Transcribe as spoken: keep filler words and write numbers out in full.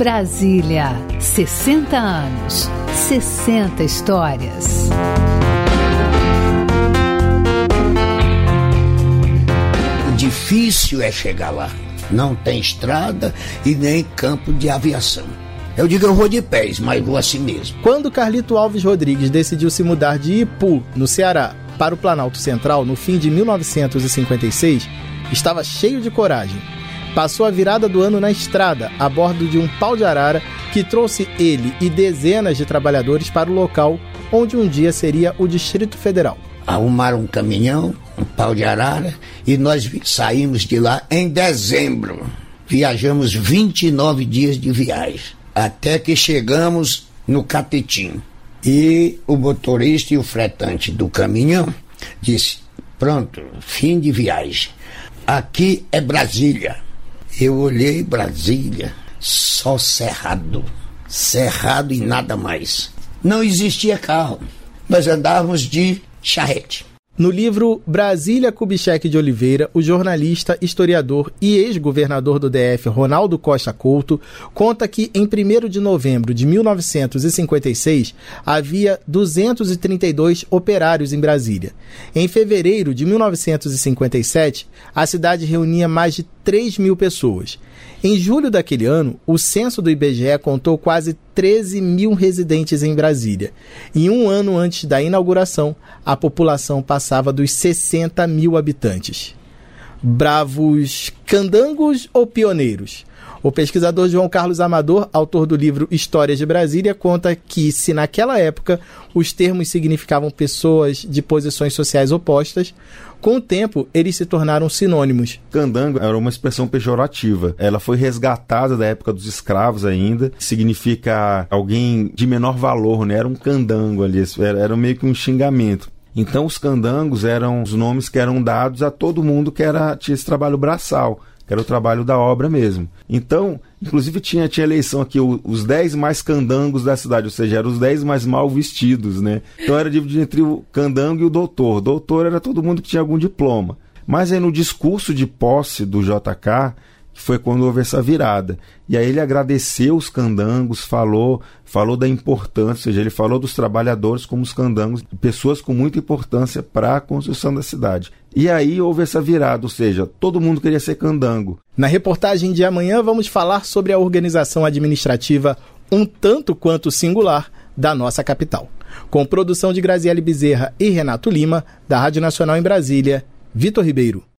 Brasília, sessenta anos, sessenta histórias. O difícil é chegar lá. Não tem estrada e nem campo de aviação. Eu digo, eu vou de pés, mas vou assim mesmo. Quando Carlito Alves Rodrigues decidiu se mudar de Ipu, no Ceará, para o Planalto Central, no fim de mil novecentos e cinquenta e seis, estava cheio de coragem. Passou a virada do ano na estrada, a bordo de um pau de arara que trouxe ele e dezenas de trabalhadores para o local onde um dia seria o Distrito Federal. Arrumaram um caminhão, um pau de arara, e nós saímos de lá em dezembro. Viajamos vinte e nove dias de viagem, até que chegamos no Catetim. E o motorista e o fretante do caminhão disse, pronto, fim de viagem. Aqui é Brasília. Eu olhei Brasília, só cerrado, cerrado e nada mais. Não existia carro, nós andávamos de charrete. No livro Brasília Kubitschek de Oliveira, o jornalista, historiador e ex-governador do D F, Ronaldo Costa Couto, conta que em primeiro de novembro de mil novecentos e cinquenta e seis havia duzentos e trinta e dois operários em Brasília. Em fevereiro de mil novecentos e cinquenta e sete, a cidade reunia mais de três mil pessoas. Em julho daquele ano, o censo do I B G E contou quase treze mil residentes em Brasília. E um ano antes da inauguração, a população passava dos sessenta mil habitantes. Bravos candangos ou pioneiros? O pesquisador João Carlos Amador, autor do livro Histórias de Brasília, conta que, se naquela época os termos significavam pessoas de posições sociais opostas, com o tempo eles se tornaram sinônimos. Candango era uma expressão pejorativa. Ela foi resgatada da época dos escravos ainda. Significa alguém de menor valor, né? Era um candango ali, era, era meio que um xingamento. Então os candangos eram os nomes que eram dados a todo mundo que era, tinha esse trabalho braçal, que era o trabalho da obra mesmo. Então, inclusive tinha, tinha eleição aqui, o, os dez mais candangos da cidade, ou seja, eram os dez mais mal vestidos, né? Então era dividido entre o candango e o doutor. Doutor era todo mundo que tinha algum diploma. Mas aí no discurso de posse do J K, que foi quando houve essa virada. E aí ele agradeceu os candangos, falou, falou da importância, ou seja, ele falou dos trabalhadores como os candangos, pessoas com muita importância para a construção da cidade. E aí houve essa virada, ou seja, todo mundo queria ser candango. Na reportagem de amanhã vamos falar sobre a organização administrativa um tanto quanto singular da nossa capital. Com produção de Graziele Bezerra e Renato Lima, da Rádio Nacional em Brasília, Vitor Ribeiro.